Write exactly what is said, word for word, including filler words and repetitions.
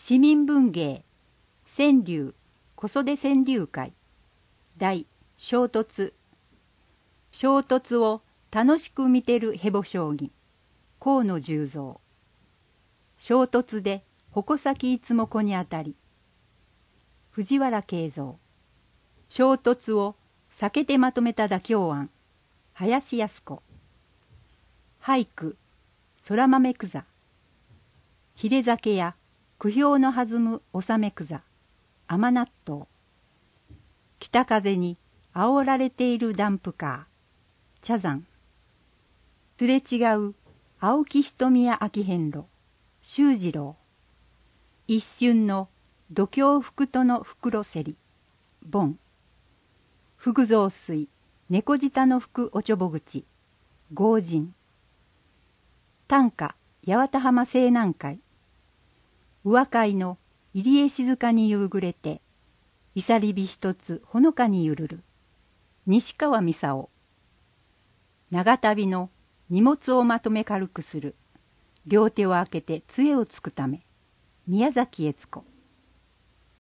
市民文芸川柳子育て川柳会題衝突。衝突を楽しく見てるヘボ将棋河野十三。衝突で矛先いつも子に当たり藤原慶三。衝突を避けてまとめた妥協案林靖子。俳句空豆草。秀酒や苦評の弾む納め草甘納豆。北風に煽られているダンプカー茶山。すれ違う青木瞳や秋遍路修次郎。一瞬の度胸服との袋せり盆。ふぐ雑炊猫舌の服おちょぼ口豪人。短歌八幡浜西南海。上海の入江静かに夕暮れていさり火一つほのかにゆるる西川美沙。長旅の荷物をまとめ軽くする両手を空けて杖をつくため宮崎悦子。